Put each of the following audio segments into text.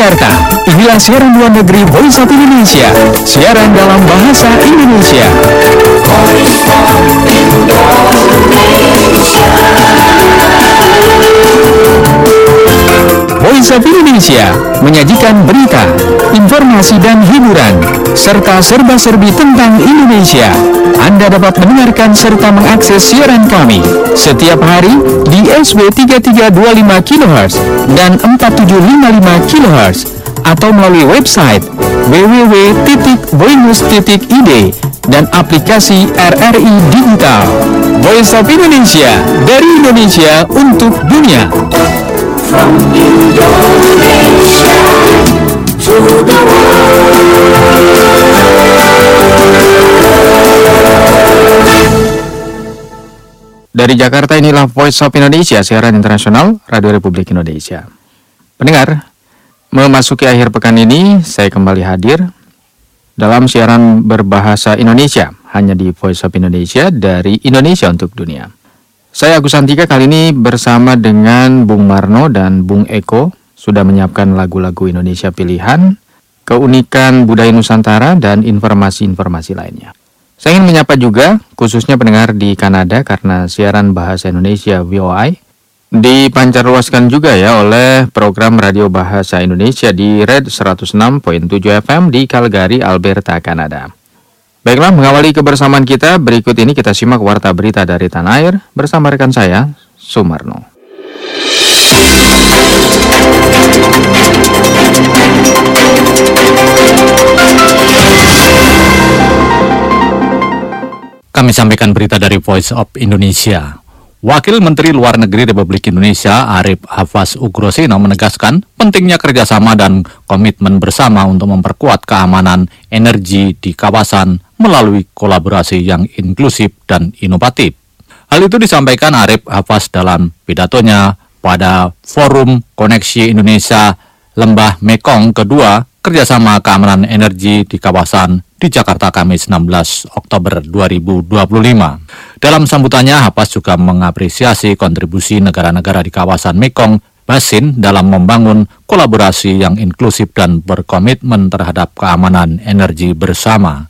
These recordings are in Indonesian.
Jakarta. Inilah siaran luar negeri Voice of Indonesia. Siaran dalam bahasa Indonesia. Voice of Indonesia menyajikan berita, informasi dan hiburan, serta serba-serbi tentang Indonesia. Anda dapat mendengarkan serta mengakses siaran kami setiap hari di SW 3325 kHz dan 4755 kHz atau melalui website www.voinews.id dan aplikasi RRI Digital. Voice of Indonesia, dari Indonesia untuk dunia. From Indonesia to the world. Dari Jakarta, inilah Voice of Indonesia, siaran internasional Radio Republik Indonesia. Pendengar, memasuki akhir pekan ini, saya kembali hadir dalam siaran berbahasa Indonesia, hanya di Voice of Indonesia, dari Indonesia untuk dunia. Saya Agus Santika kali ini bersama dengan Bung Marno dan Bung Eko sudah menyiapkan lagu-lagu Indonesia pilihan, keunikan budaya Nusantara, dan informasi-informasi lainnya. Saya ingin menyapa juga khususnya pendengar di Kanada karena siaran bahasa Indonesia VOI dipancarluaskan juga ya oleh program radio bahasa Indonesia di Red 106.7 FM di Calgary, Alberta, Kanada. Baiklah, mengawali kebersamaan kita, berikut ini kita simak warta berita dari tanah air bersama rekan saya, Sumarno. Kami sampaikan berita dari Voice of Indonesia. Wakil Menteri Luar Negeri Republik Indonesia Arif Hafaz Ugroseno menegaskan pentingnya kerjasama dan komitmen bersama untuk memperkuat keamanan energi di kawasan melalui kolaborasi yang inklusif dan inovatif. Hal itu disampaikan Arif Hafaz dalam pidatonya pada Forum Koneksi Indonesia Lembah Mekong kedua kerjasama keamanan energi di kawasan di Jakarta Kamis 16 Oktober 2025. Dalam sambutannya, Hafaz juga mengapresiasi kontribusi negara-negara di kawasan Mekong Basin dalam membangun kolaborasi yang inklusif dan berkomitmen terhadap keamanan energi bersama.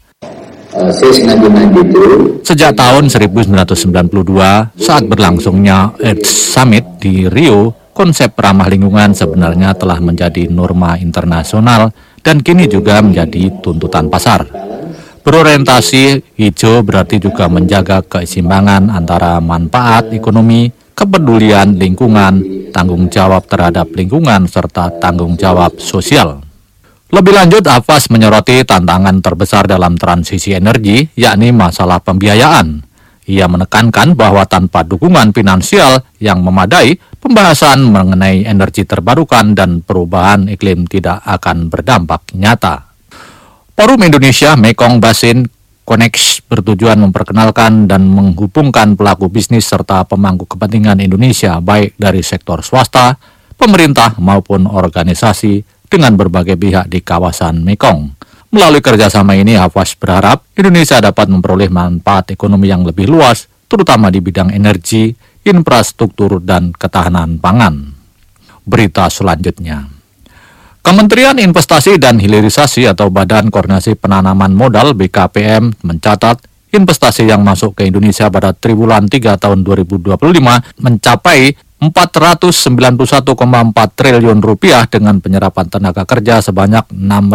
Sejak tahun 1992, saat berlangsungnya Earth Summit di Rio, konsep ramah lingkungan sebenarnya telah menjadi norma internasional dan kini juga menjadi tuntutan pasar. Berorientasi hijau berarti juga menjaga keseimbangan antara manfaat ekonomi, kepedulian lingkungan, tanggung jawab terhadap lingkungan, serta tanggung jawab sosial. Lebih lanjut, Hafaz menyoroti tantangan terbesar dalam transisi energi, yakni masalah pembiayaan. Ia menekankan bahwa tanpa dukungan finansial yang memadai, pembahasan mengenai energi terbarukan dan perubahan iklim tidak akan berdampak nyata. Forum Indonesia Mekong Basin Connect bertujuan memperkenalkan dan menghubungkan pelaku bisnis serta pemangku kepentingan Indonesia baik dari sektor swasta, pemerintah maupun organisasi dengan berbagai pihak di kawasan Mekong. Melalui kerjasama ini, Hafaz berharap Indonesia dapat memperoleh manfaat ekonomi yang lebih luas, terutama di bidang energi, infrastruktur, dan ketahanan pangan. Berita selanjutnya. Kementerian Investasi dan Hilirisasi atau Badan Koordinasi Penanaman Modal BKPM mencatat investasi yang masuk ke Indonesia pada triwulan 3 tahun 2025 mencapai 491,4 triliun rupiah dengan penyerapan tenaga kerja sebanyak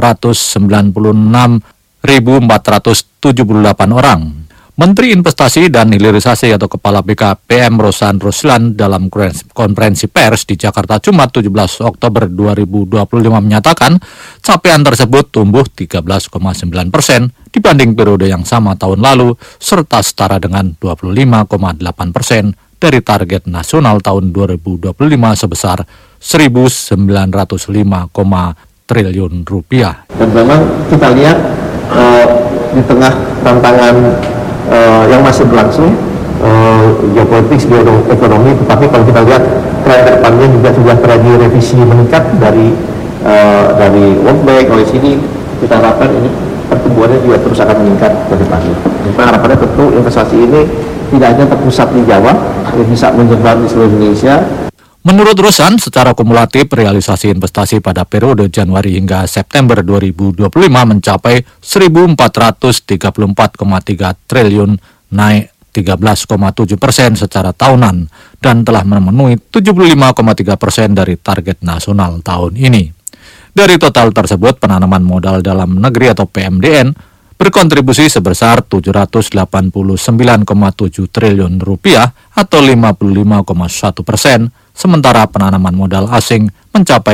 696.478 orang. Menteri Investasi dan Hilirisasi atau Kepala BKPM Rosan Ruslan dalam konferensi pers di Jakarta Jumat 17 Oktober 2025 menyatakan capaian tersebut tumbuh 13,9% dibanding periode yang sama tahun lalu serta setara dengan 25,8% dari target nasional tahun 2025 sebesar 1.905, triliun rupiah. Dan memang kita lihat di tengah tantangan yang masih berlangsung geopolitik, bioekonomi, tetapi kalau kita lihat tren ke depannya juga sudah terjadi revisi meningkat dari World Bank, OECD. Kita harapkan ini pertumbuhannya juga terus akan meningkat ke depannya. Jadi harapannya tentu investasi ini tidak hanya terpusat di Jawa, bisa menyebar di seluruh Indonesia. Menurut Rosan, secara kumulatif realisasi investasi pada periode Januari hingga September 2025 mencapai 1.434,3 triliun, naik 13,7% secara tahunan dan telah memenuhi 75,3% dari target nasional tahun ini. Dari total tersebut, penanaman modal dalam negeri atau PMDN berkontribusi sebesar 789,7 triliun rupiah atau 55,1%, sementara penanaman modal asing mencapai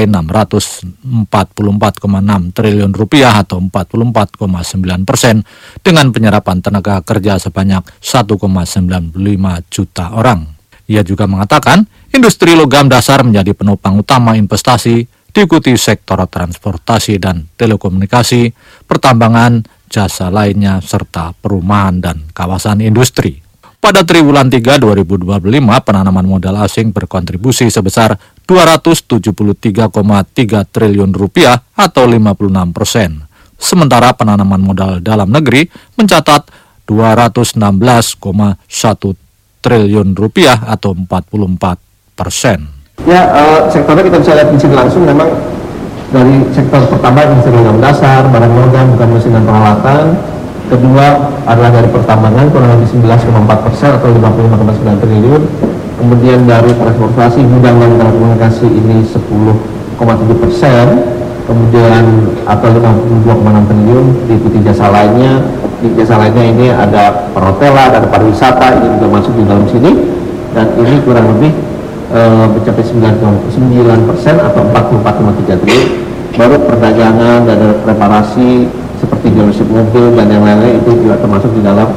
644,6 triliun rupiah atau 44,9% dengan penyerapan tenaga kerja sebanyak 1,95 juta orang. Ia juga mengatakan, industri logam dasar menjadi penopang utama investasi, diikuti sektor transportasi dan telekomunikasi, pertambangan, jasa lainnya, serta perumahan dan kawasan industri. Pada triwulan 3 2025, penanaman modal asing berkontribusi sebesar 273,3 triliun rupiah atau 56%. Sementara penanaman modal dalam negeri mencatat 216,1 triliun rupiah atau 44%. Ya, sektornya kita bisa lihat di sini langsung memang dari sektor pertama industri logam dasar, barang logam, bukan mesin dan peralatan. Kedua adalah dari pertambangan kurang lebih 11,4% atau 55,9 triliun. Kemudian dari transportasi, bidang dan telekomunikasi ini 10,7%. Kemudian atau 52,6 triliun, diikuti jasa lainnya. Di jasa lainnya ini ada perhotelan, ada pariwisata, ini juga masuk di dalam sini. Dan ini kurang lebih mencapai 9% atau 44,3 triliun. Baru perdagangan dan reparasi seperti dealership mobil dan yang lain-lain itu juga termasuk di dalam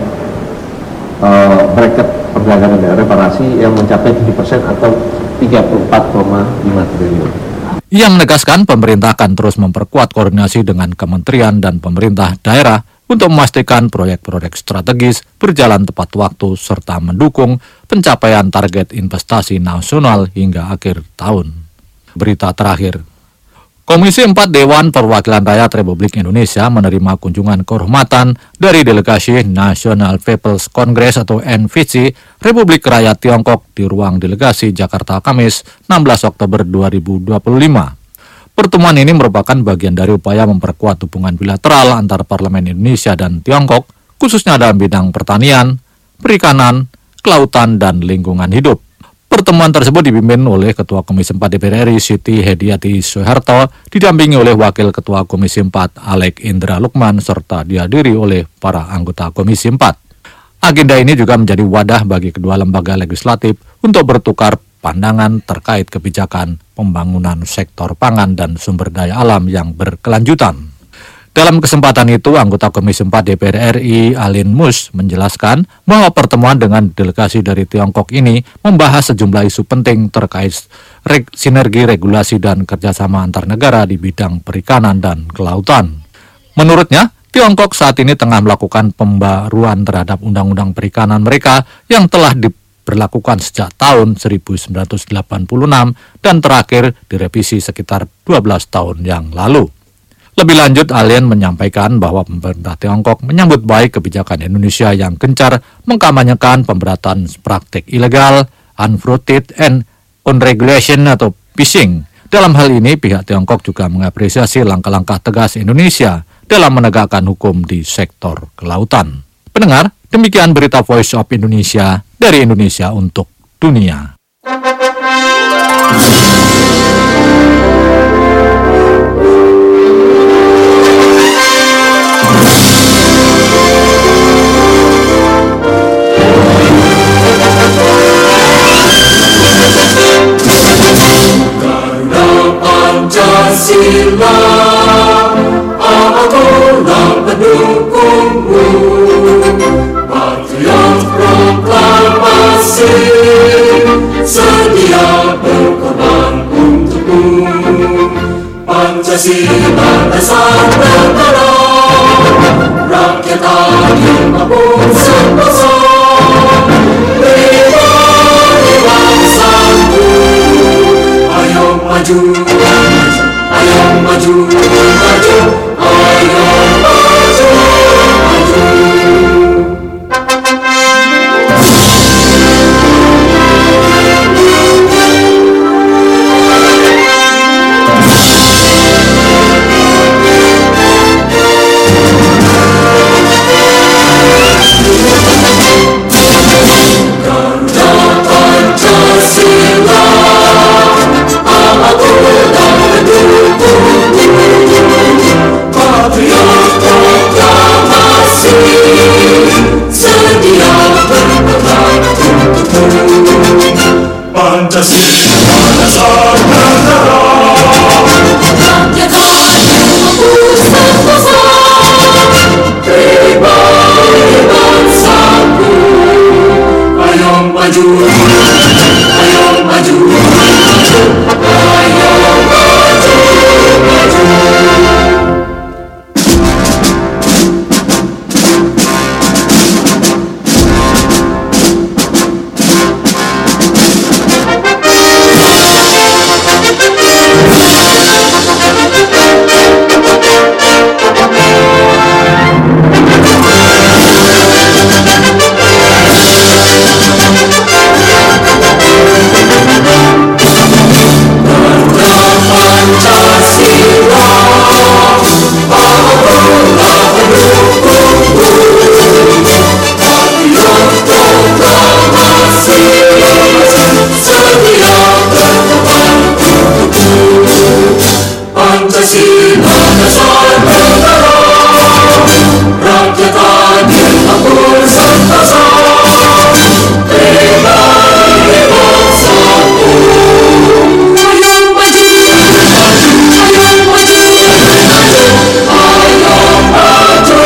bracket perdagangan dan reparasi yang mencapai 7% atau 34,5 triliun. Ia menegaskan pemerintah akan terus memperkuat koordinasi dengan kementerian dan pemerintah daerah untuk memastikan proyek-proyek strategis berjalan tepat waktu serta mendukung pencapaian target investasi nasional hingga akhir tahun. Berita terakhir. Komisi 4 Dewan Perwakilan Rakyat Republik Indonesia menerima kunjungan kehormatan dari delegasi National People's Congress atau NPC Republik Rakyat Tiongkok di ruang delegasi Jakarta Kamis 16 Oktober 2025. Pertemuan ini merupakan bagian dari upaya memperkuat hubungan bilateral antar Parlemen Indonesia dan Tiongkok, khususnya dalam bidang pertanian, perikanan, kelautan, dan lingkungan hidup. Pertemuan tersebut dipimpin oleh Ketua Komisi 4 DPR RI Siti Hediati Soeharto, didampingi oleh Wakil Ketua Komisi 4 Alek Indra Lukman, serta dihadiri oleh para anggota Komisi 4. Agenda ini juga menjadi wadah bagi kedua lembaga legislatif untuk bertukar pandangan terkait kebijakan pembangunan sektor pangan dan sumber daya alam yang berkelanjutan. Dalam kesempatan itu, anggota Komisi 4 DPR RI Alin Mus menjelaskan bahwa pertemuan dengan delegasi dari Tiongkok ini membahas sejumlah isu penting terkait sinergi regulasi dan kerjasama antar negara di bidang perikanan dan kelautan. Menurutnya, Tiongkok saat ini tengah melakukan pembaruan terhadap undang-undang perikanan mereka yang telah diberlakukan sejak tahun 1986 dan terakhir direvisi sekitar 12 tahun yang lalu. Lebih lanjut, Alien menyampaikan bahwa pemerintah Tiongkok menyambut baik kebijakan Indonesia yang gencar mengkampanyekan pemberatan praktik ilegal, unfruited and unregulation atau fishing. Dalam hal ini, pihak Tiongkok juga mengapresiasi langkah-langkah tegas Indonesia dalam menegakkan hukum di sektor kelautan. Pendengar, demikian berita Voice of Indonesia dari Indonesia untuk dunia. Pancasila, akulah pendukungmu, patriot proklamasi, sedia berkorban untukmu. Pancasila dasar negara, rakyat adil maupun sentosa, pribadi bangsaku, ayo maju. Ayo maju, maju, ayo maju, maju. Pancasila Nusantara. Rakyat hatiku sentosa, pribadi bangsaku. Ayo maju, ayo maju, maju, ayo maju, maju. Pancasila Nusantara, rakyat adil makmur sentosa, pribadi bangsaku. Ayo maju, maju, ayo maju, maju, ayo maju.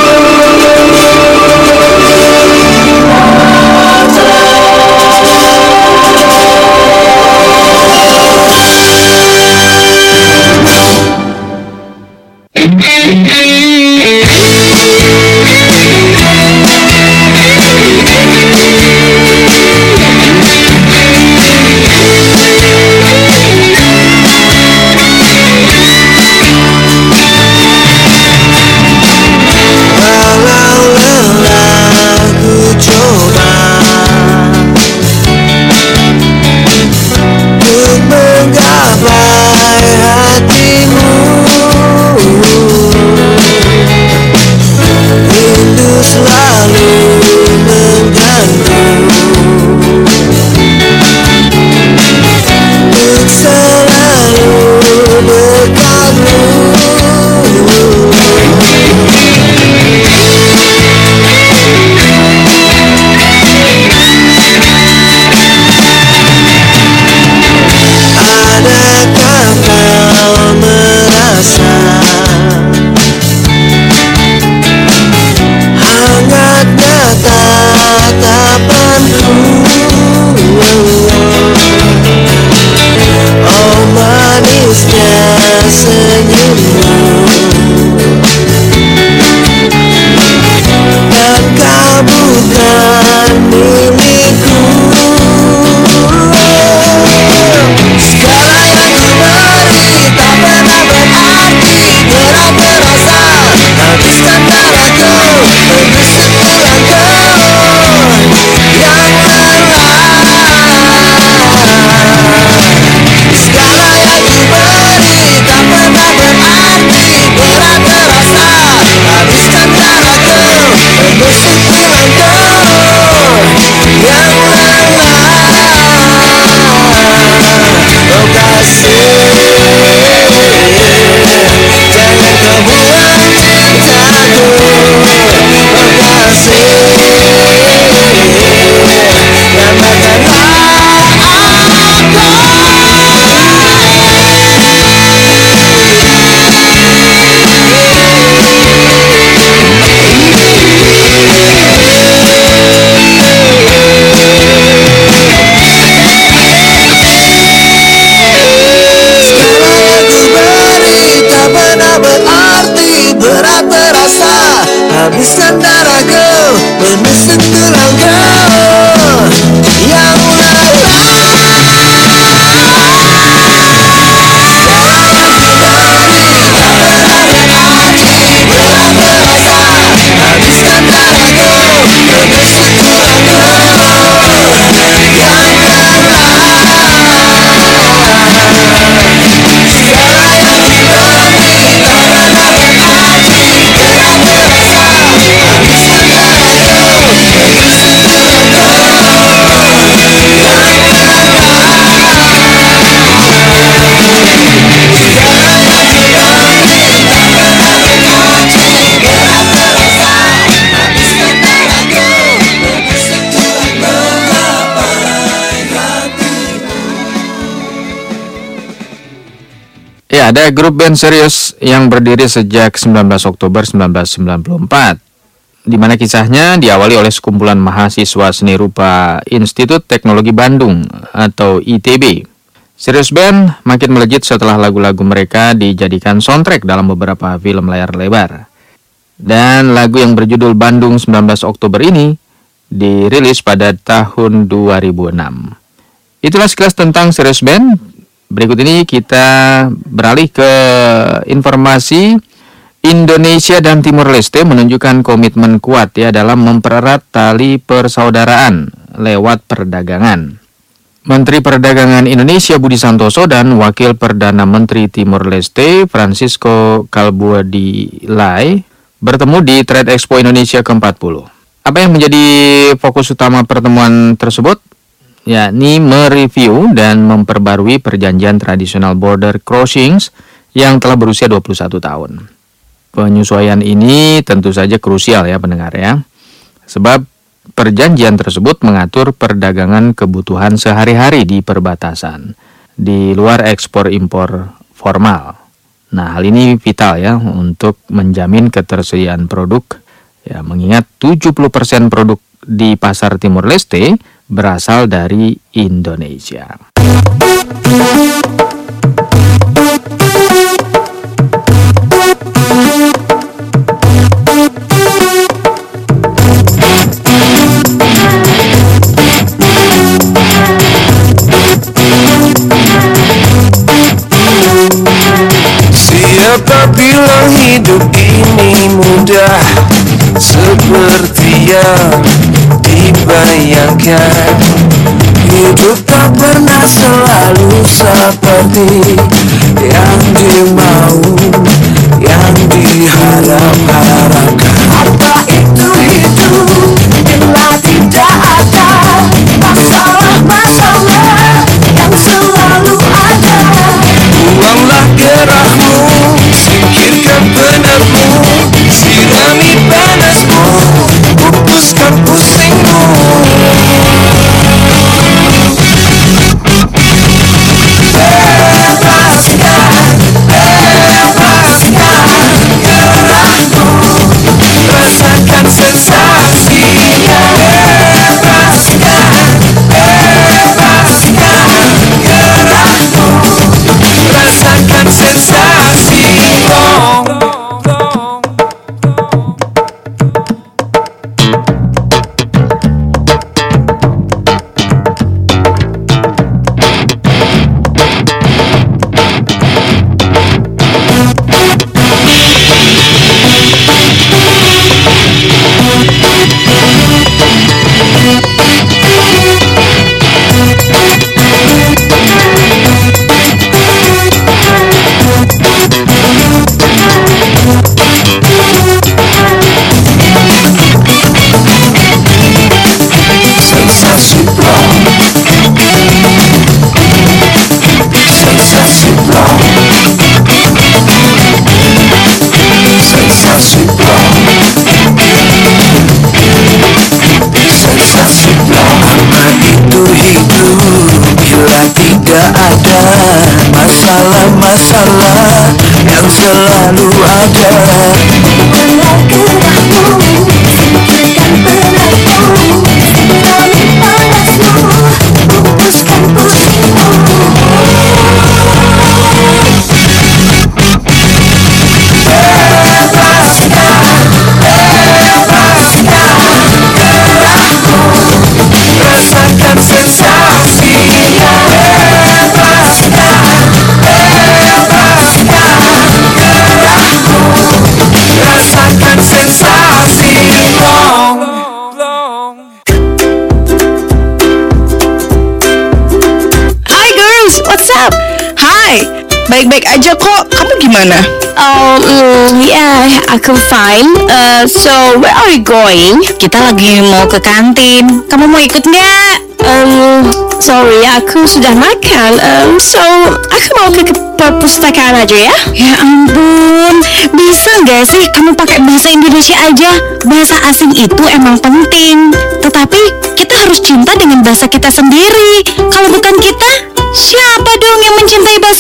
Segala yang ku beri tak pernah Ya, ada grup band serius yang berdiri sejak 19 Oktober 1994, di mana kisahnya diawali oleh sekumpulan mahasiswa seni rupa Institut Teknologi Bandung atau ITB. Serius Band makin melejit setelah lagu-lagu mereka dijadikan soundtrack dalam beberapa film layar lebar. Dan lagu yang berjudul Bandung 19 Oktober ini dirilis pada tahun 2006. Itulah sekilas tentang Serius Band. Berikut ini kita beralih ke informasi. Indonesia dan Timor Leste menunjukkan komitmen kuat ya dalam mempererat tali persaudaraan lewat perdagangan. Menteri Perdagangan Indonesia Budi Santoso dan Wakil Perdana Menteri Timor Leste Francisco Calbuadilai bertemu di Trade Expo Indonesia ke-40. Apa yang menjadi fokus utama pertemuan tersebut? Yakni mereview dan memperbarui perjanjian tradisional border crossings yang telah berusia 21 tahun. Penyesuaian ini tentu saja krusial ya pendengar ya. Sebab perjanjian tersebut mengatur perdagangan kebutuhan sehari-hari di perbatasan, di luar ekspor-impor formal. Nah, hal ini vital ya untuk menjamin ketersediaan produk ya, mengingat 70% produk di pasar Timor Leste berasal dari Indonesia. Siapa bilang hidup ini mudah seperti yang dibayangkan? Hidup tak pernah selalu seperti yang dimau, yang diharap-harapkan. Apa itu hidup bila tidak ada masalah-masalah yang selalu ada? Buanglah gerahmu, singkirkan penatmu, sirami panasmu, pupuskan pusingmu. Rasakan sensasinya, bebaskan gerahmu, rasakan sensasi. Tidak ada masalah-masalah yang selalu ada. Buanglah gerahmu, singkirkan penatmu, sirami panasmu, pupuskan pusingmu. Rasakan sensasinya, rasakan sensasi long. Hi girls, what's up? Hi, baik-baik aja kok. Kamu gimana? Yeah, aku fine. So where are we going? Kita lagi mau ke kantin. Kamu mau ikut nggak? Sorry, aku sudah makan. So aku mau ke perpustakaan aja ya. Ya ampun, bisa nggak sih kamu pakai bahasa Indonesia aja? Bahasa asing itu emang penting, tetapi kita harus cinta dengan bahasa kita sendiri. Kalau bukan kita, siapa dong yang mencintai bahasa Indonesia?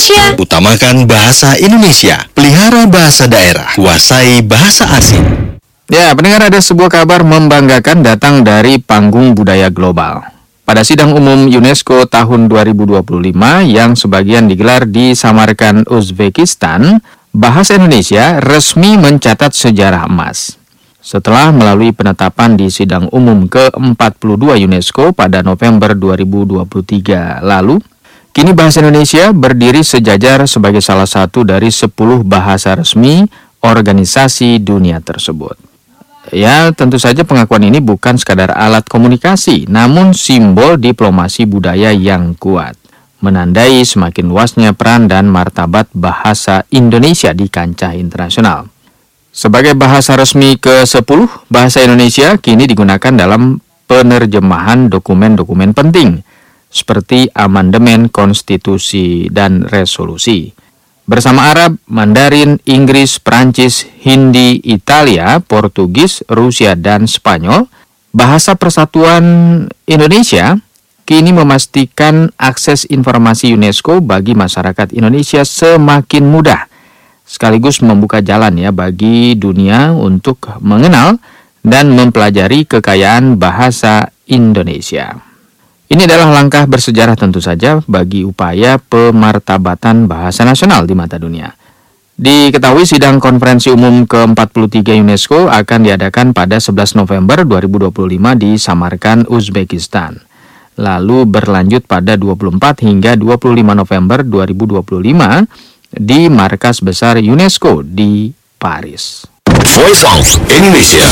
Indonesia. Utamakan bahasa Indonesia. Pelihara bahasa daerah. Kuasai bahasa asing. Ya, pendengar, ada sebuah kabar membanggakan datang dari panggung budaya global. Pada sidang umum UNESCO tahun 2025 yang sebagian digelar di Samarkand, Uzbekistan, bahasa Indonesia resmi mencatat sejarah emas. Setelah melalui penetapan di sidang umum ke-42 UNESCO pada November 2023 lalu, kini bahasa Indonesia berdiri sejajar sebagai salah satu dari 10 bahasa resmi organisasi dunia tersebut. Ya, tentu saja pengakuan ini bukan sekadar alat komunikasi, namun simbol diplomasi budaya yang kuat, menandai semakin luasnya peran dan martabat bahasa Indonesia di kancah internasional. Sebagai bahasa resmi ke-10, bahasa Indonesia kini digunakan dalam penerjemahan dokumen-dokumen penting, seperti amandemen konstitusi dan resolusi. Bersama Arab, Mandarin, Inggris, Perancis, Hindi, Italia, Portugis, Rusia, dan Spanyol, bahasa persatuan Indonesia kini memastikan akses informasi UNESCO bagi masyarakat Indonesia semakin mudah, sekaligus membuka jalan ya bagi dunia untuk mengenal dan mempelajari kekayaan bahasa Indonesia. Ini adalah langkah bersejarah tentu saja bagi upaya pemartabatan bahasa nasional di mata dunia. Diketahui sidang konferensi umum ke-43 UNESCO akan diadakan pada 11 November 2025 di Samarkand, Uzbekistan. Lalu berlanjut pada 24 hingga 25 November 2025 di markas besar UNESCO di Paris. Voice of Indonesia.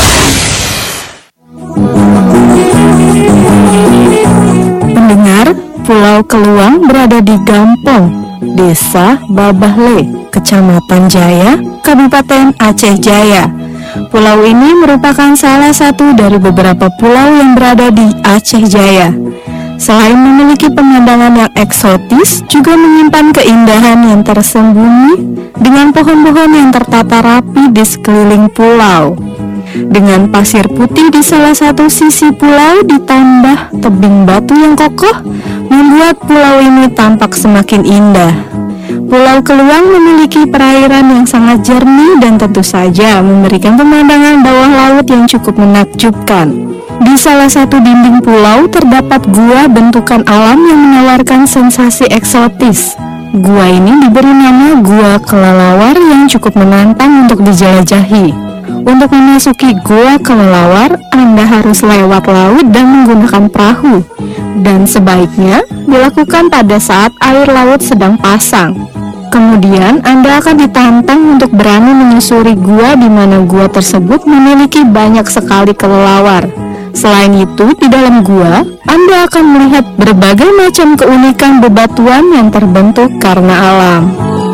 Pendengar, Pulau Keluang berada di Gampong, Desa Babahle, Kecamatan Jaya, Kabupaten Aceh Jaya. Pulau ini merupakan salah satu dari beberapa pulau yang berada di Aceh Jaya. Selain memiliki pemandangan yang eksotis, juga menyimpan keindahan yang tersembunyi dengan pohon-pohon yang tertata rapi di sekeliling pulau. Dengan pasir putih di salah satu sisi pulau ditambah tebing batu yang kokoh, membuat pulau ini tampak semakin indah. Pulau Keluang memiliki perairan yang sangat jernih dan tentu saja memberikan pemandangan bawah laut yang cukup menakjubkan. Di salah satu dinding pulau terdapat gua bentukan alam yang menawarkan sensasi eksotis. Gua ini diberi nama Gua Kelelawar yang cukup menantang untuk dijelajahi. Untuk memasuki Gua Kelelawar, Anda harus lewat laut dan menggunakan perahu. Dan sebaiknya dilakukan pada saat air laut sedang pasang. Kemudian Anda akan ditantang untuk berani menyusuri gua di mana gua tersebut memiliki banyak sekali kelelawar. Selain itu, di dalam gua, Anda akan melihat berbagai macam keunikan bebatuan yang terbentuk karena alam.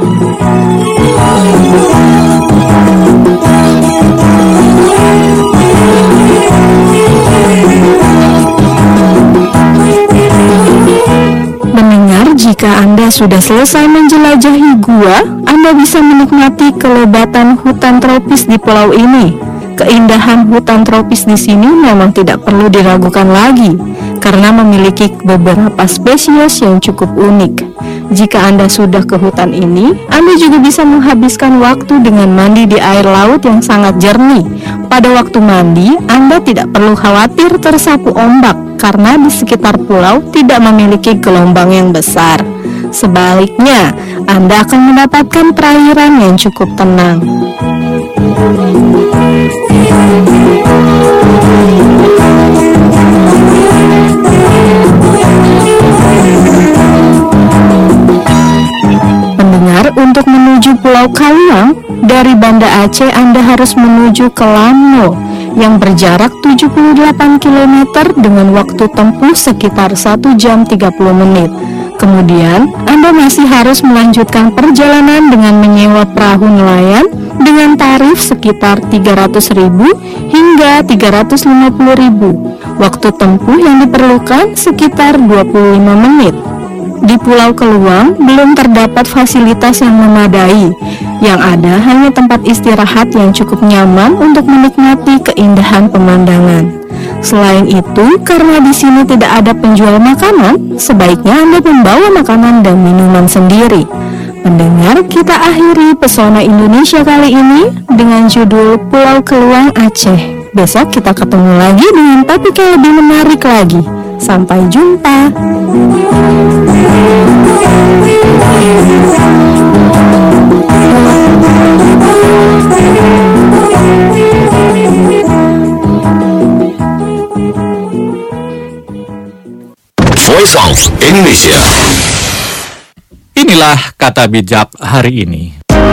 Mendengar, jika Anda sudah selesai menjelajahi gua, Anda bisa menikmati kelebatan hutan tropis di pulau ini. Keindahan hutan tropis di sini memang tidak perlu diragukan lagi, karena memiliki beberapa spesies yang cukup unik. Jika Anda sudah ke hutan ini, Anda juga bisa menghabiskan waktu dengan mandi di air laut yang sangat jernih. Pada waktu mandi, Anda tidak perlu khawatir tersapu ombak, karena di sekitar pulau tidak memiliki gelombang yang besar. Sebaliknya, Anda akan mendapatkan perairan yang cukup tenang. Pendengar, untuk menuju Pulau Keluang, dari Banda Aceh Anda harus menuju ke Lamno yang berjarak 78 km dengan waktu tempuh sekitar 1 jam 30 menit. Kemudian, Anda masih harus melanjutkan perjalanan dengan menyewa perahu nelayan dengan tarif sekitar 300.000 hingga 350.000. Waktu tempuh yang diperlukan sekitar 25 menit. Di Pulau Keluang belum terdapat fasilitas yang memadai. Yang ada hanya tempat istirahat yang cukup nyaman untuk menikmati keindahan pemandangan. Selain itu, karena di sini tidak ada penjual makanan, sebaiknya Anda membawa makanan dan minuman sendiri. Pendengar, kita akhiri pesona Indonesia kali ini dengan judul Pulau Keluang Aceh. Besok kita ketemu lagi dengan topik yang lebih menarik lagi. Sampai jumpa. Voice of Indonesia. Inilah kata bijak hari ini.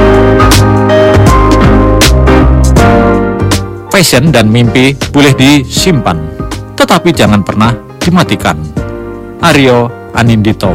Passion dan mimpi boleh disimpan, tetapi jangan pernah dimatikan. Aryo Anindito.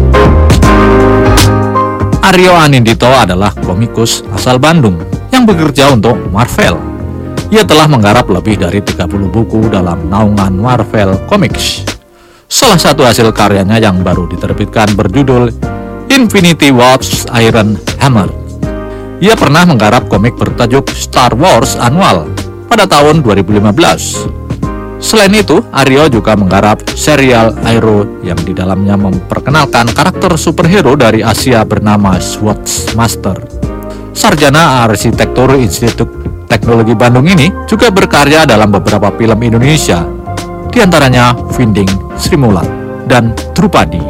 Aryo Anindito adalah komikus asal Bandung yang bekerja untuk Marvel. Ia telah menggarap lebih dari 30 buku dalam naungan Marvel Comics. Salah satu hasil karyanya yang baru diterbitkan berjudul Infinity Wars Iron Hammer. Ia pernah menggarap komik bertajuk Star Wars Annual pada tahun 2015. Selain itu, Aryo juga menggarap serial Aero yang di dalamnya memperkenalkan karakter superhero dari Asia bernama Swordmaster. Sarjana Arsitektur Institut Teknologi Bandung ini juga berkarya dalam beberapa film Indonesia, di antaranya Finding Srimulat dan Drupadi.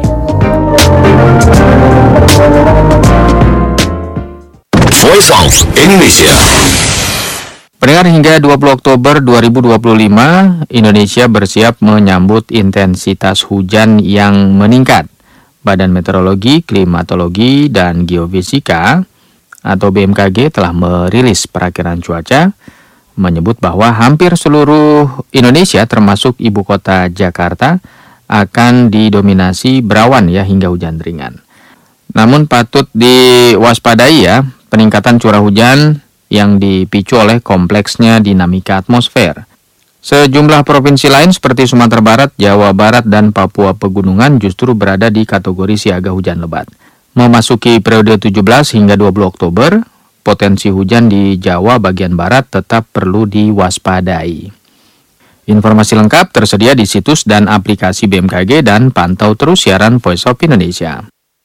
Voice of Indonesia. Pendengar, hingga 20 Oktober 2025, Indonesia bersiap menyambut intensitas hujan yang meningkat. Badan Meteorologi, Klimatologi, dan Geofisika atau BMKG telah merilis perakiran cuaca, menyebut bahwa hampir seluruh Indonesia termasuk ibu kota Jakarta akan didominasi berawan hingga hujan ringan. Namun patut diwaspadai peningkatan curah hujan yang dipicu oleh kompleksnya dinamika atmosfer. Sejumlah provinsi lain seperti Sumatera Barat, Jawa Barat, dan Papua Pegunungan justru berada di kategori siaga hujan lebat. Memasuki periode 17 hingga 20 Oktober, potensi hujan di Jawa bagian barat tetap perlu diwaspadai. Informasi lengkap tersedia di situs dan aplikasi BMKG dan pantau terus siaran Voice of Indonesia.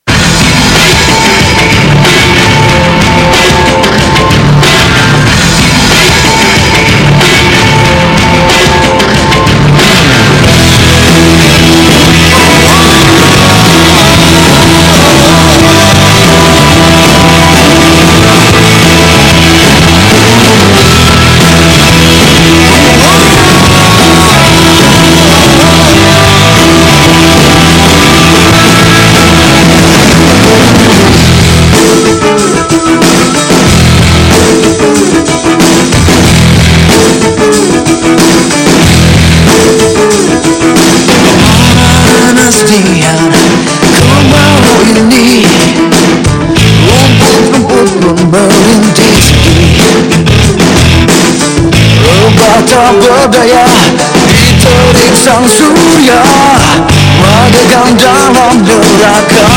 Berdaya diterik sang surya, bagaikan dalam neraka.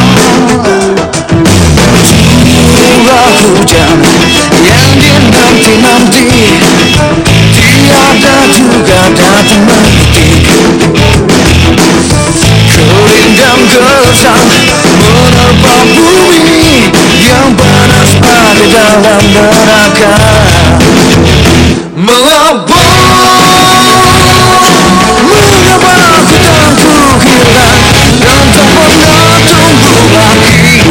Curah hujan yang dinanti-nanti tiada juga datang mendetik. Kering dan gersang menerpa bumi yang panas ada dalam neraka. Mengapa aku tak hilang dan tak pernah tumbuh lagi?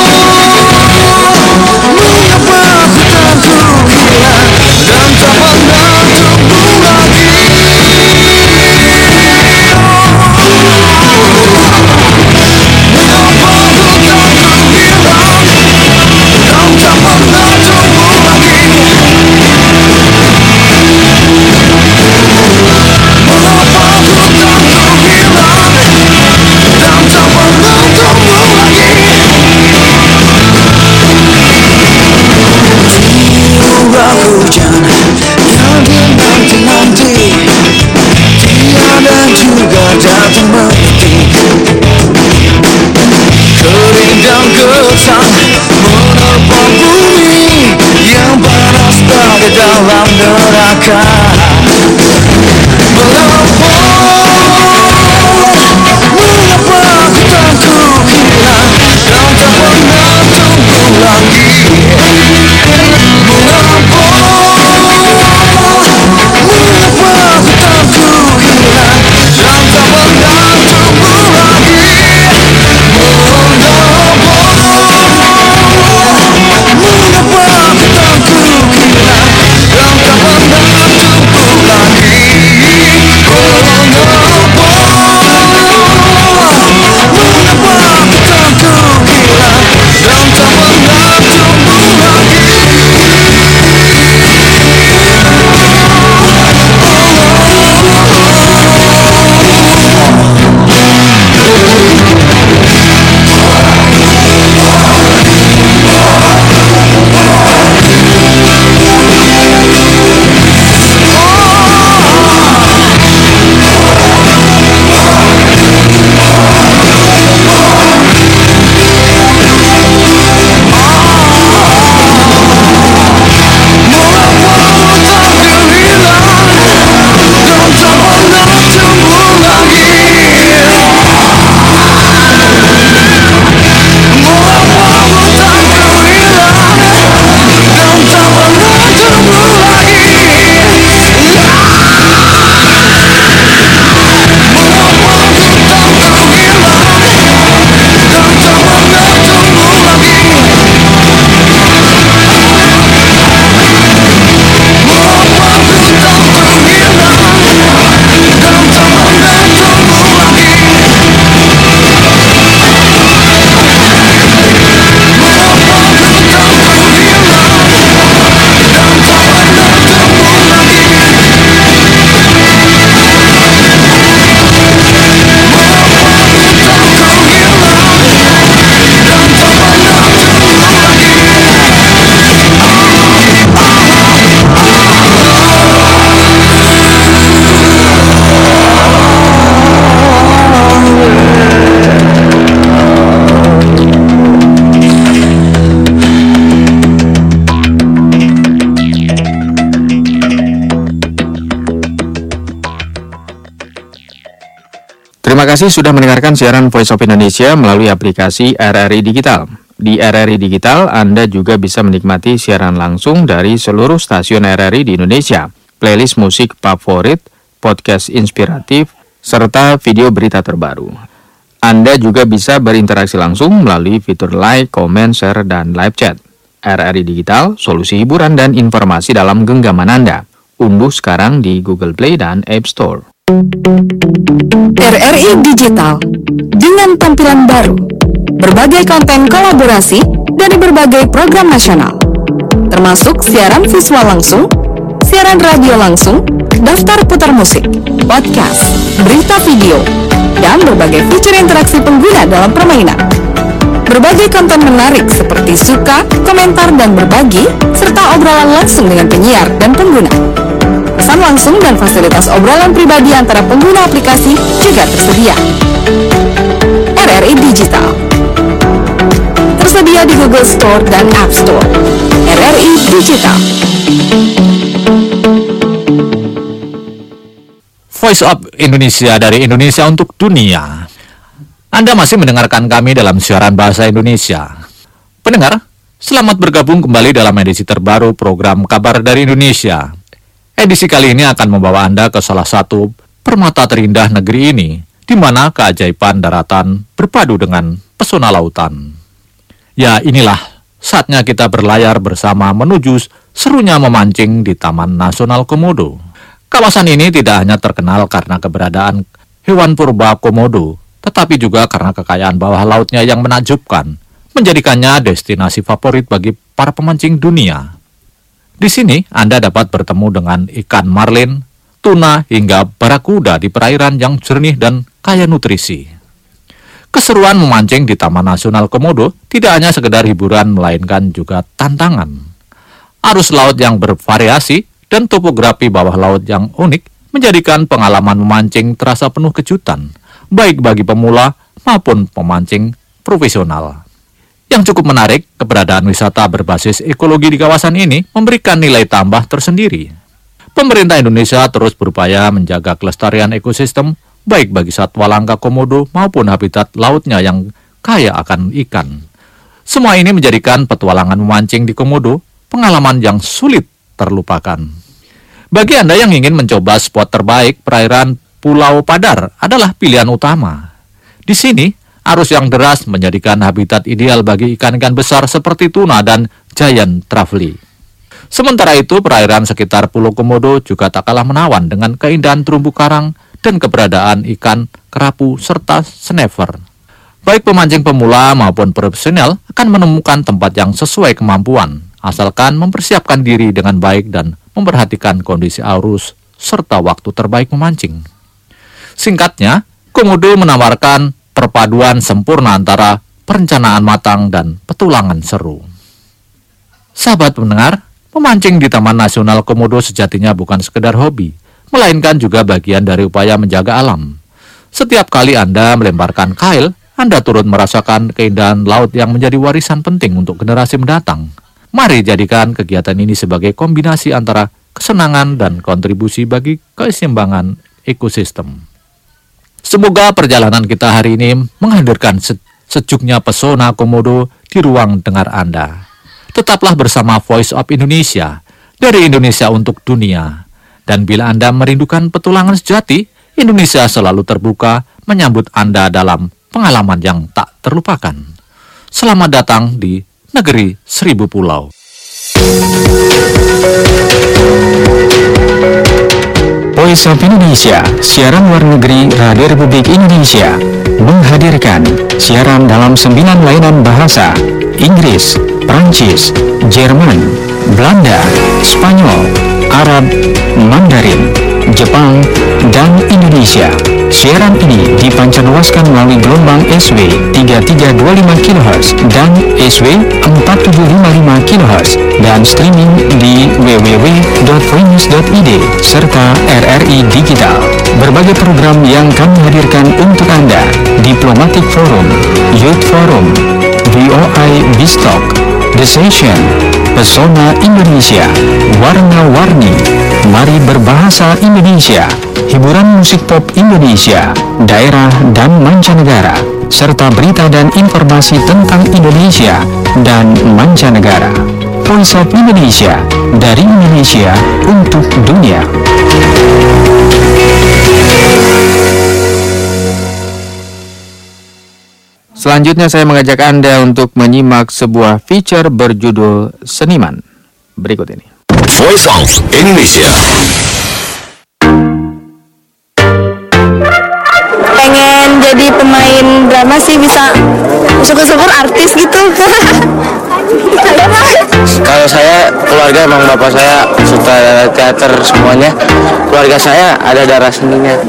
Mengapa aku tak hilang dan tak pernah Terima kasih sudah mendengarkan siaran Voice of Indonesia melalui aplikasi RRI Digital. Di RRI Digital, Anda juga bisa menikmati siaran langsung dari seluruh stasiun RRI di Indonesia, playlist musik favorit, podcast inspiratif, serta video berita terbaru. Anda juga bisa berinteraksi langsung melalui fitur like, comment, share, dan live chat. RRI Digital, solusi hiburan dan informasi dalam genggaman Anda. Unduh sekarang di Google Play dan App Store. RRI Digital dengan tampilan baru, berbagai konten kolaborasi dari berbagai program nasional, termasuk siaran visual langsung, siaran radio langsung, daftar putar musik, podcast, berita video, dan berbagai fitur interaksi pengguna dalam permainan. Berbagai konten menarik seperti suka, komentar, dan berbagi, serta obrolan langsung dengan penyiar dan pengguna. Pesan langsung dan fasilitas obrolan pribadi antara pengguna aplikasi juga tersedia. RRI Digital tersedia di Google Store dan App Store. RRI Digital. Voice of Indonesia dari Indonesia untuk dunia. Anda masih mendengarkan kami dalam siaran bahasa Indonesia. Pendengar, selamat bergabung kembali dalam edisi terbaru program Kabar dari Indonesia. Edisi kali ini akan membawa Anda ke salah satu permata terindah negeri ini, di mana keajaiban daratan berpadu dengan pesona lautan. Ya, inilah saatnya kita berlayar bersama menuju serunya memancing di Taman Nasional Komodo. Kawasan ini tidak hanya terkenal karena keberadaan hewan purba komodo, tetapi juga karena kekayaan bawah lautnya yang menakjubkan, menjadikannya destinasi favorit bagi para pemancing dunia. Di sini, Anda dapat bertemu dengan ikan marlin, tuna, hingga barakuda di perairan yang jernih dan kaya nutrisi. Keseruan memancing di Taman Nasional Komodo tidak hanya sekedar hiburan, melainkan juga tantangan. Arus laut yang bervariasi dan topografi bawah laut yang unik menjadikan pengalaman memancing terasa penuh kejutan, baik bagi pemula maupun pemancing profesional. Yang cukup menarik, keberadaan wisata berbasis ekologi di kawasan ini memberikan nilai tambah tersendiri. Pemerintah Indonesia terus berupaya menjaga kelestarian ekosistem, baik bagi satwa langka komodo maupun habitat lautnya yang kaya akan ikan. Semua ini menjadikan petualangan memancing di Komodo pengalaman yang sulit terlupakan. Bagi Anda yang ingin mencoba spot terbaik, perairan Pulau Padar adalah pilihan utama. Di sini, arus yang deras menjadikan habitat ideal bagi ikan-ikan besar seperti tuna dan giant trevally. Sementara itu, perairan sekitar Pulau Komodo juga tak kalah menawan dengan keindahan terumbu karang dan keberadaan ikan kerapu serta snapper. Baik pemancing pemula maupun profesional akan menemukan tempat yang sesuai kemampuan, asalkan mempersiapkan diri dengan baik dan memperhatikan kondisi arus serta waktu terbaik memancing. Singkatnya, Komodo menawarkan perpaduan sempurna antara perencanaan matang dan petualangan seru. Sahabat pendengar, memancing di Taman Nasional Komodo sejatinya bukan sekedar hobi, melainkan juga bagian dari upaya menjaga alam. Setiap kali Anda melemparkan kail, Anda turut merasakan keindahan laut yang menjadi warisan penting untuk generasi mendatang. Mari jadikan kegiatan ini sebagai kombinasi antara kesenangan dan kontribusi bagi keseimbangan ekosistem. Semoga perjalanan kita hari ini menghadirkan sejuknya pesona Komodo di ruang dengar Anda. Tetaplah bersama Voice of Indonesia, dari Indonesia untuk dunia. Dan bila Anda merindukan petualangan sejati, Indonesia selalu terbuka menyambut Anda dalam pengalaman yang tak terlupakan. Selamat datang di negeri 1000 pulau. Voice of Indonesia, siaran luar negeri Radio Republik Indonesia, menghadirkan siaran dalam 9 layanan bahasa: Inggris, Prancis, Jerman, Belanda, Spanyol, Arab, Mandarin, Jepang, dan Indonesia. Siaran ini dipancarluaskan melalui gelombang SW 3325 kHz dan SW 4755 kHz dan streaming di www.voice.id serta RRI Digital. Berbagai program yang kami hadirkan untuk Anda: Diplomatic Forum, Youth Forum, VOI Bistalk, The Session, Pesona Indonesia, Warna-Warni, Mari Berbahasa Indonesia, hiburan musik pop Indonesia, daerah dan mancanegara, serta berita dan informasi tentang Indonesia dan mancanegara. Voice of Indonesia, dari Indonesia untuk dunia. Selanjutnya saya mengajak Anda untuk menyimak sebuah feature berjudul Seniman. Berikut ini. Voice of Indonesia. Pengen jadi pemain drama sih, bisa syukur-syukur artis gitu. Kalau saya, keluarga emang bapak saya suka teater semuanya. Keluarga saya ada darah seninya.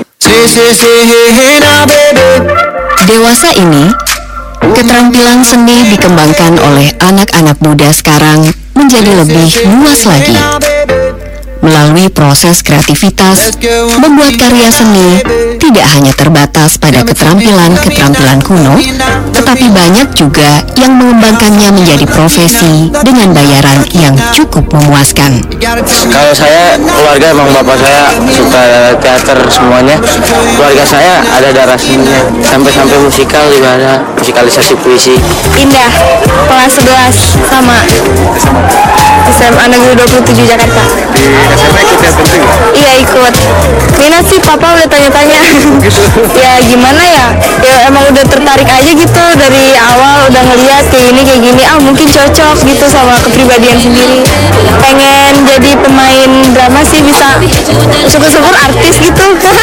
Dewasa ini, keterampilan seni dikembangkan oleh anak-anak muda sekarang menjadi lebih luas lagi. Melalui proses kreativitas, membuat karya seni tidak hanya terbatas pada keterampilan-keterampilan kuno, tetapi banyak juga yang mengembangkannya menjadi profesi dengan bayaran yang cukup memuaskan. Kalau saya, keluarga emang bapak saya suka teater semuanya. Keluarga saya ada darah seninya. Sampai-sampai musikal juga ada, musikalisasi puisi. Indah, kelas 11 sama SMA Negeri 27 Jakarta. Di SMA ikut teater juga? Iya ikut. Minat sih, papa udah tanya-tanya. Ya gimana ya? Ya emang udah tertarik aja gitu dari awal, udah ngeliat kayak gini. Mungkin cocok gitu sama kepribadian sendiri. Pengen jadi pemain drama sih, bisa syukur-syukur artis gitu.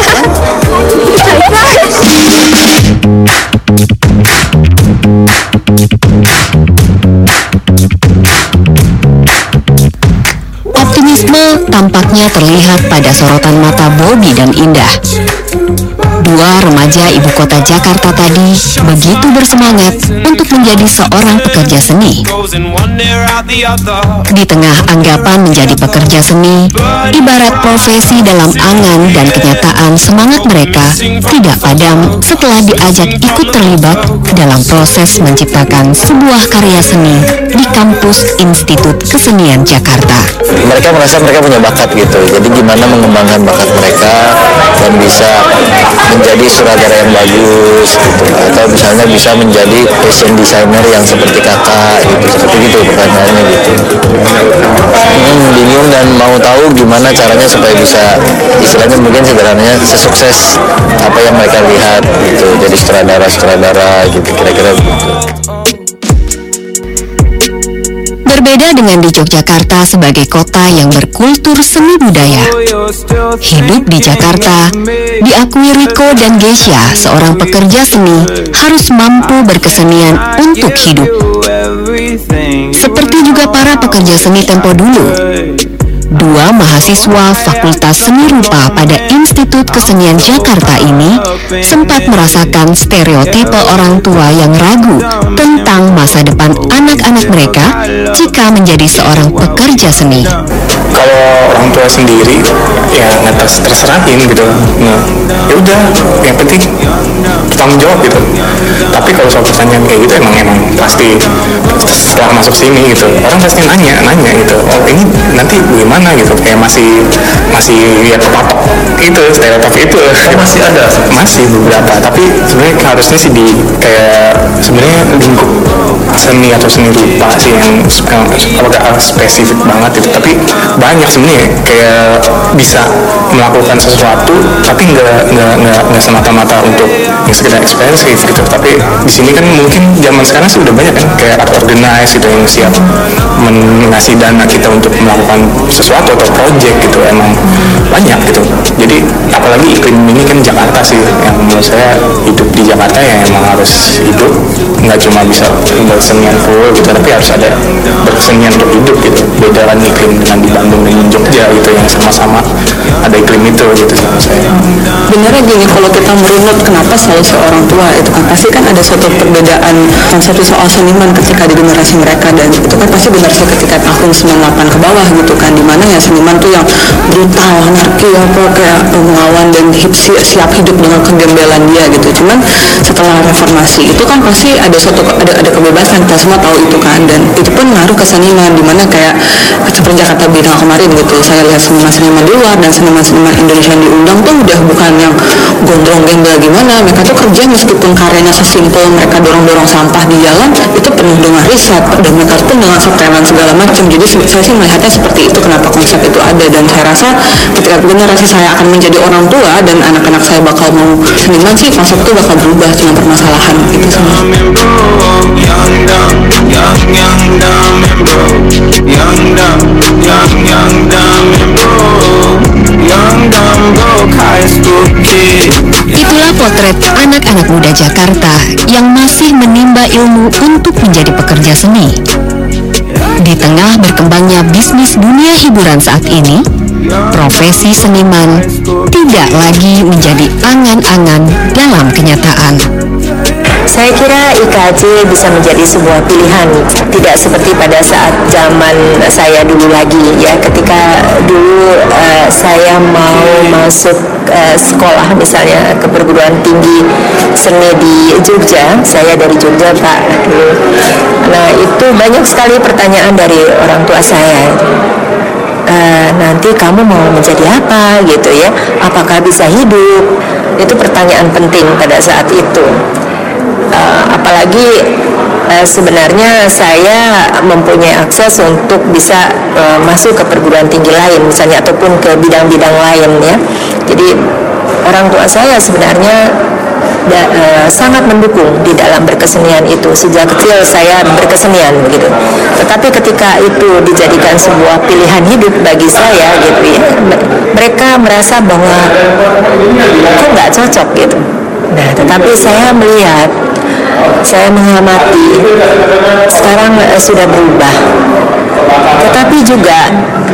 Optimisme tampaknya terlihat pada sorotan mata Bobby dan Indah. Dua remaja ibu kota Jakarta tadi begitu bersemangat untuk menjadi seorang pekerja seni. Di tengah anggapan menjadi pekerja seni ibarat profesi dalam angan dan kenyataan, semangat mereka tidak padam setelah diajak ikut terlibat dalam proses menciptakan sebuah karya seni di kampus Institut Kesenian Jakarta. Mereka merasa mereka punya bakat gitu, jadi gimana mengembangkan bakat mereka dan bisa menjadi sutradara yang bagus gitu, atau misalnya bisa menjadi fashion designer yang seperti kakak gitu, seperti gitu pertanyaannya gitu. Bingung dan mau tahu gimana caranya supaya bisa, istilahnya mungkin sederhananya sesukses apa yang mereka lihat gitu, jadi sutradara gitu, kira-kira gitu. Berbeda dengan di Yogyakarta sebagai kota yang berkultur seni budaya, hidup di Jakarta, diakui Rico dan Geisha, seorang pekerja seni, harus mampu berkesenian untuk hidup. Seperti juga para pekerja seni tempo dulu. Dua mahasiswa Fakultas Seni Rupa pada Institut Kesenian Jakarta ini sempat merasakan stereotipe orang tua yang ragu tentang masa depan anak-anak mereka jika menjadi seorang pekerja seni. Kalau orang tua sendiri ya nggak terserahin gitu, nah ya udah, yang penting bertanggung jawab gitu. Tapi kalau soal pertanyaan kayak gitu emang pasti setelah masuk sini gitu, orang pasti nanya gitu, oh ini nanti gimana gitu, kayak masih ya kepatok itu stereotip itu. Masih ada, masih beberapa, tapi sebenarnya harusnya sih di kayak sebenarnya lingkup seni atau seni rupa sih yang agak spesifik banget itu, tapi banyak sebenarnya kayak bisa melakukan sesuatu tapi nggak semata-mata untuk yang sekedar ekspresif gitu. Tapi di sini kan mungkin zaman sekarang sih udah banyak kan kayak art organize gitu yang siap mengasih dana kita untuk melakukan sesuatu atau project gitu, emang banyak gitu. Jadi apalagi iklim ini kan Jakarta sih, yang menurut saya hidup di Jakarta ya emang harus hidup nggak cuma bisa bersenian full gitu, tapi harus ada bersenian untuk hidup gitu. Beda kan iklim dengan di Bandung dan di Jogja gitu yang sama-sama ada iklim itu gitu sama saya. Benernya gini, kalau kita merunut kenapa selalu seorang tua itu kan pasti kan ada suatu perbedaan konsep soal seniman ketika di generasi mereka, dan itu kan pasti benar sih ketika tahun 98 ke bawah gitu kan, dimana ya seniman tuh yang brutal, anarki apa kayak melawan dan siap hidup hidup dengan kegembelan dia gitu. Cuman setelah reformasi itu kan pasti ada kebebasan, kita semua tahu itu kan, dan itu pun ngaruh ke seniman, dimana kayak seperti Jakarta Biennale kemarin gitu, saya lihat seniman-seniman di luar dan seniman-seniman Indonesia yang diundang tuh udah bukan yang gondrong gembel gimana, mereka tuh kerja meskipun karyanya sesimpel mereka dorong-dorong sampah di jalan itu penuh dengan riset, dan mereka pun dengan setelan segala macam. Jadi saya sih melihatnya seperti itu, kenapa konsep itu ada, dan saya rasa ketika generasi saya akan menjadi orang tua dan anak-anak saya bakal mau seniman sih, konsep itu bakal berubah dengan permasalahan itu semua. Itulah potret anak-anak muda Jakarta yang masih menimba ilmu untuk menjadi pekerja seni. Di tengah berkembangnya bisnis dunia hiburan saat ini, profesi seniman tidak lagi menjadi angan-angan dalam kenyataan. Saya kira IKJ bisa menjadi sebuah pilihan, tidak seperti pada saat zaman saya dulu lagi ya. Ketika dulu saya mau masuk sekolah misalnya ke perguruan tinggi seni di Jogja, saya dari Jogja Pak dulu. Nah itu banyak sekali pertanyaan dari orang tua saya. Nanti kamu mau menjadi apa gitu ya? Apakah bisa hidup? Itu pertanyaan penting pada saat itu. Apalagi sebenarnya saya mempunyai akses untuk bisa masuk ke perguruan tinggi lain misalnya, ataupun ke bidang-bidang lain ya. Jadi orang tua saya sebenarnya sangat mendukung di dalam berkesenian itu. Sejak kecil saya berkesenian begitu. Tetapi ketika itu dijadikan sebuah pilihan hidup bagi saya gitu ya, mereka merasa bahwa kok nggak cocok gitu. Nah, tetapi saya melihat, saya mengamati, sekarang sudah berubah. Tetapi juga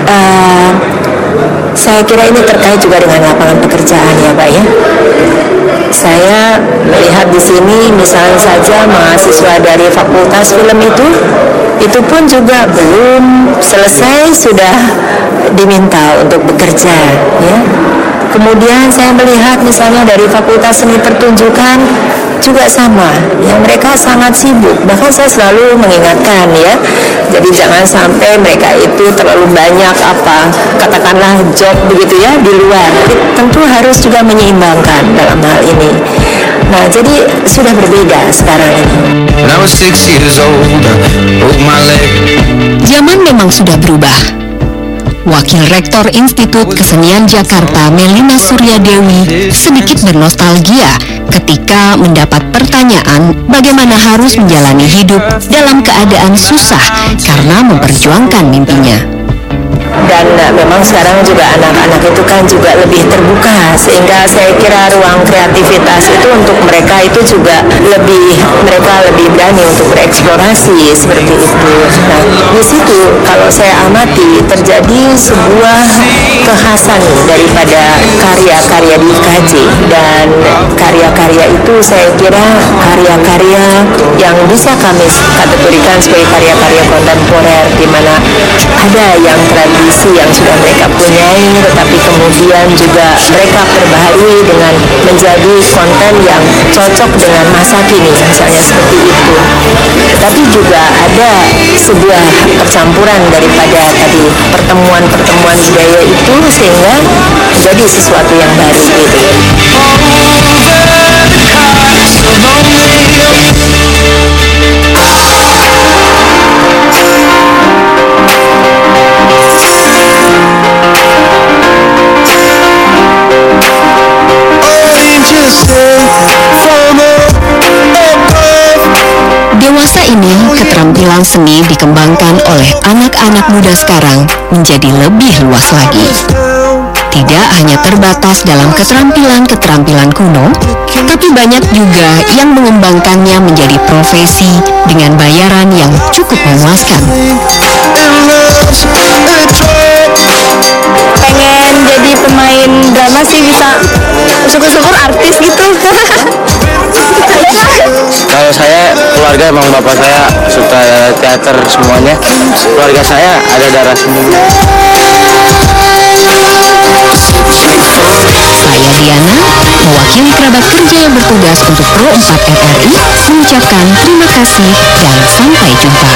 saya kira ini terkait juga dengan lapangan pekerjaan ya Pak ya. Saya melihat di sini misalnya saja mahasiswa dari Fakultas Film itu pun juga belum selesai sudah diminta untuk bekerja ya. Kemudian saya melihat misalnya dari Fakultas Seni Pertunjukan juga sama ya, mereka sangat sibuk. Bahkan saya selalu mengingatkan ya, jadi jangan sampai mereka itu terlalu banyak katakanlah job begitu ya di luar. Jadi, tentu harus juga menyeimbangkan dalam hal ini. Nah jadi sudah berbeda sekarang ini. Zaman memang sudah berubah. Wakil Rektor Institut Kesenian Jakarta Melina Suryadewi sedikit bernostalgia ketika mendapat pertanyaan bagaimana harus menjalani hidup dalam keadaan susah karena memperjuangkan mimpinya. Dan memang sekarang juga anak-anak itu kan juga lebih terbuka, sehingga saya kira ruang kreativitas itu untuk mereka itu juga mereka lebih berani untuk bereksplorasi seperti itu. Nah, di situ kalau saya amati terjadi sebuah kekhasan daripada karya-karya di IKJ, dan karya-karya itu saya kira karya-karya yang bisa kami kategorikan sebagai karya-karya kontemporer, di mana ada yang tradisi yang sudah mereka punyai, tetapi kemudian juga mereka perbaharui dengan menjadi konten yang cocok dengan masa kini, misalnya seperti itu. Tapi juga ada sebuah percampuran daripada tadi pertemuan-pertemuan budaya itu, sehingga menjadi sesuatu yang baru gitu. Dewasa ini, keterampilan seni dikembangkan oleh anak-anak muda sekarang menjadi lebih luas lagi. Tidak hanya terbatas dalam keterampilan-keterampilan kuno, tapi banyak juga yang mengembangkannya menjadi profesi dengan bayaran yang cukup memuaskan. Pengen jadi pemain drama sih, bisa syukur-syukur artis gitu. Kalau saya, keluarga emang bapak saya suka teater semuanya. Keluarga saya ada darah seni. Saya Diana, mewakili mewakili kerabat kerja yang bertugas untuk Pro 4 RRI mengucapkan terima kasih dan sampai jumpa.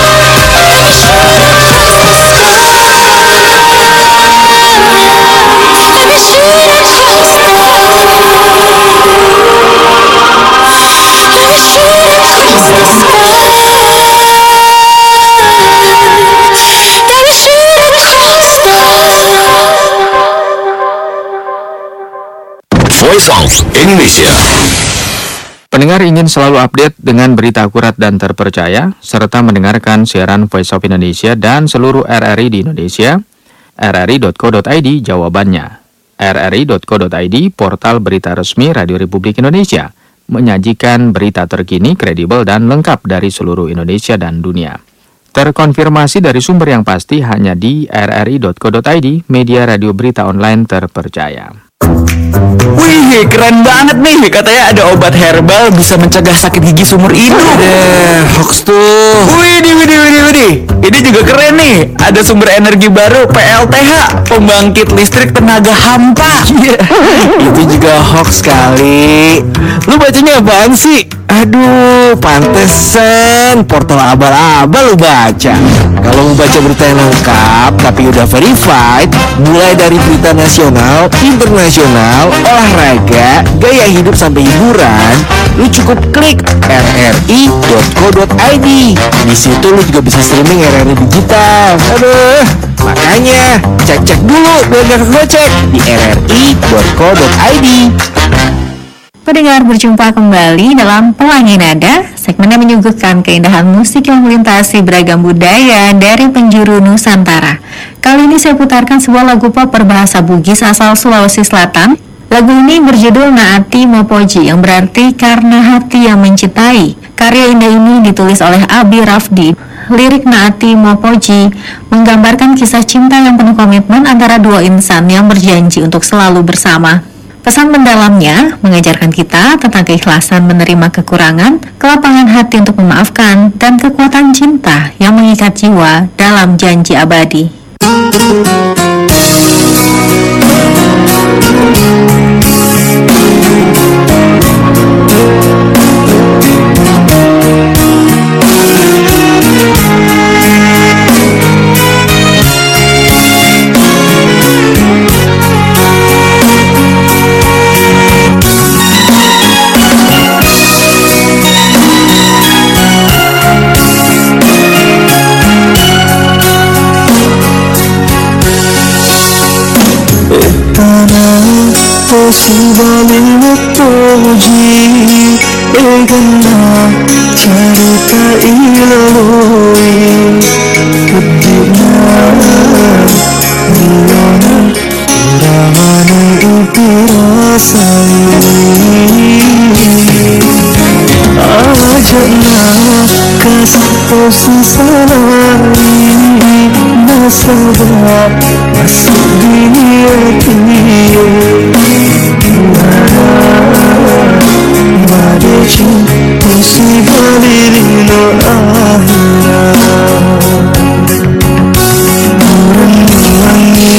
Voice of Indonesia. Pendengar ingin selalu update dengan berita akurat dan terpercaya, serta mendengarkan siaran Voice of Indonesia dan seluruh RRI di Indonesia? rri.co.id jawabannya. rri.co.id, portal berita resmi Radio Republik Indonesia, menyajikan berita terkini, kredibel, dan lengkap dari seluruh Indonesia dan dunia. Terkonfirmasi dari sumber yang pasti hanya di rri.co.id, media radio berita online terpercaya. Wih, keren banget nih. Katanya ada obat herbal bisa mencegah sakit gigi seumur hidup. Hoax tuh. Widih. Ini juga keren nih. Ada sumber energi baru PLTH, pembangkit listrik tenaga hampa. Itu juga hoax kali. Lu bacanya apaan sih? Aduh, pantesan portal abal-abal lu baca. Kalau mau baca berita yang lengkap tapi udah verified, mulai dari berita nasional, internasional, olahraga, gaya hidup sampai hiburan, lu cukup klik rri.co.id. Di situ lu juga bisa streaming RRI digital. Aduh, makanya cek dulu biar gak kegocek di rri.co.id. Pendengar, berjumpa kembali dalam Pelangi Nada, segmen yang menyuguhkan keindahan musik yang melintasi beragam budaya dari penjuru Nusantara. Kali ini saya putarkan sebuah lagu pop berbahasa Bugis asal Sulawesi Selatan. Lagu ini berjudul Naati Mopoji, yang berarti karena hati yang mencintai. Karya indah ini ditulis oleh Abi Rafdi. Lirik Naati Mopoji menggambarkan kisah cinta yang penuh komitmen antara dua insan yang berjanji untuk selalu bersama. Pesan mendalamnya mengajarkan kita tentang keikhlasan menerima kekurangan, kelapangan hati untuk memaafkan, dan kekuatan cinta yang mengikat jiwa dalam janji abadi. Sibaling puji egana cerita ilaloi kedina niyana ramane upirasai ajana kasih posi nasabah masuk di hati Madeci musibalirino ahira Murangi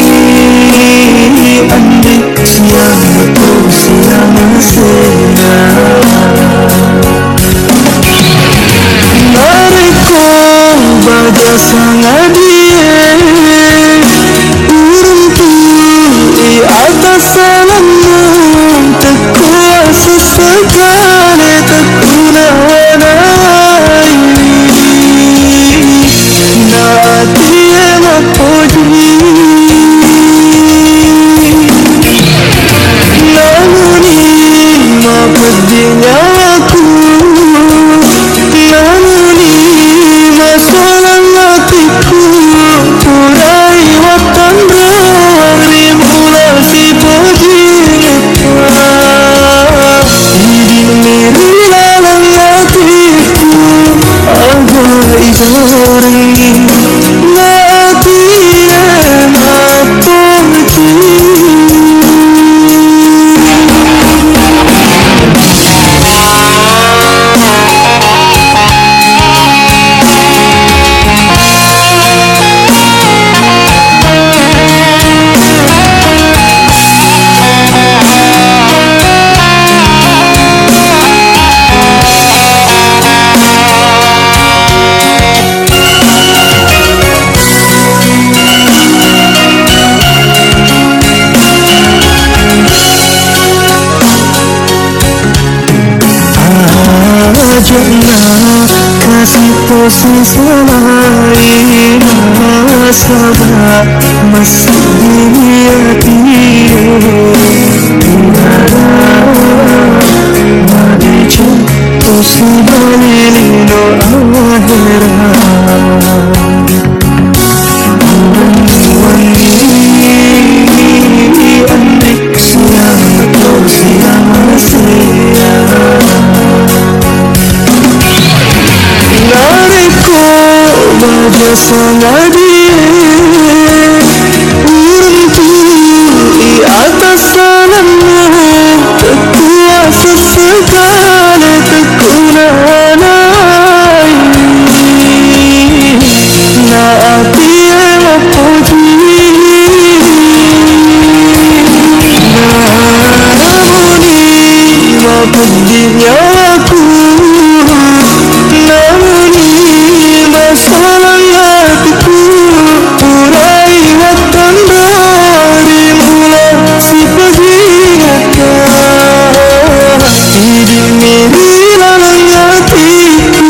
andi siang tu siang sena Nariko baga sangadie Uruntu atas salamu Sesegale terkunai Naati Mopoji Namuni mapedinya aku Namuni masalah hatiku Purai watan rimula si poji selain sahabat masih hati mari jumpa sebalilino akhirat sangat untuk di atas salammu terkuasa segala tekunan naati ela puji namuni mapedinya aku namuni masalah hatiku urai watan dari mulai si pagi hidup miri lalang hatiku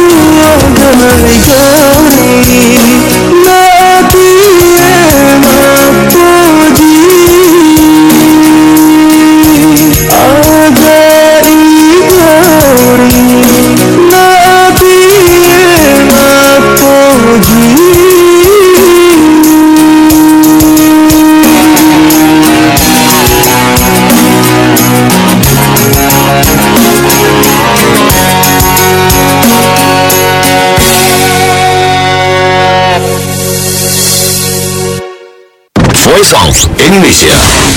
agai-gai naati emak puji agai-gai naati emak puji. Voice of Indonesia.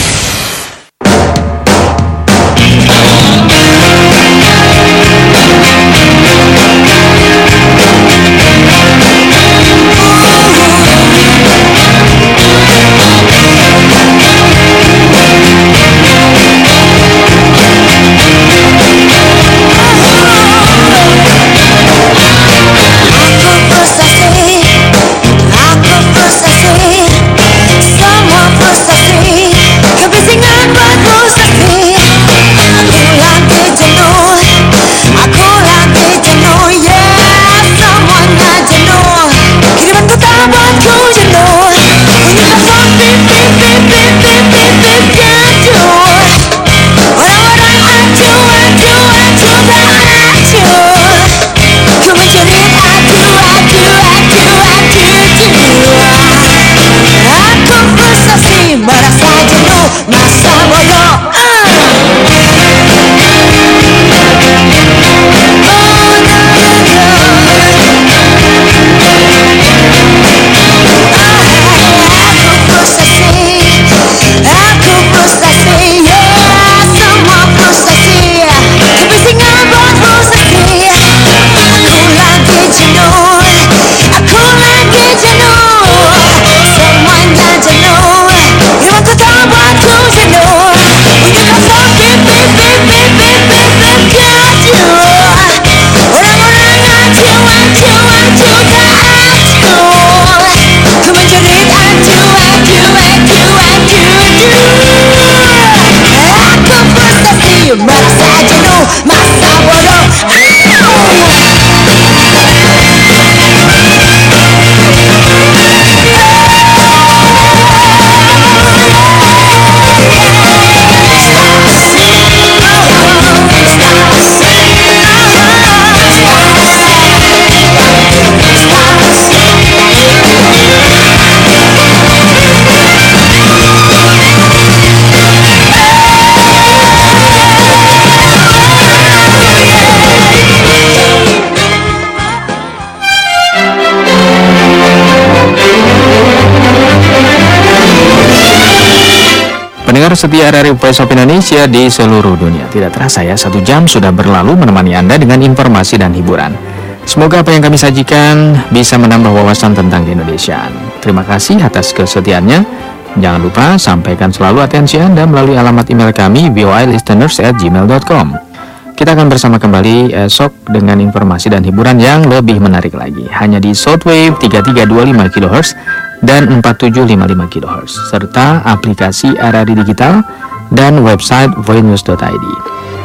Pendengar setia RRI Voice of Indonesia di seluruh dunia. Tidak terasa ya, 1 jam sudah berlalu menemani Anda dengan informasi dan hiburan. Semoga apa yang kami sajikan bisa menambah wawasan tentang keindonesiaan. Terima kasih atas kesetiaannya. Jangan lupa sampaikan selalu atensi Anda melalui alamat email kami voilisteners@gmail.com. Kita akan bersama kembali esok dengan informasi dan hiburan yang lebih menarik lagi. Hanya di Shortwave 3325 kHz dan 4755 kHz serta aplikasi RRI Digital dan website voinews.id.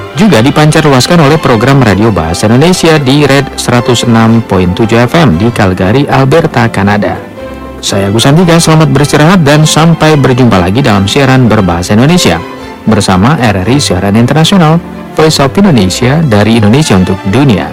juga dipancar luaskan oleh program radio Bahasa Indonesia di Red 106.7 FM di Calgary, Alberta, Kanada. Saya Agus Santika, selamat beristirahat dan sampai berjumpa lagi dalam siaran berbahasa Indonesia bersama RRI Siaran Internasional, Voice of Indonesia dari Indonesia untuk dunia.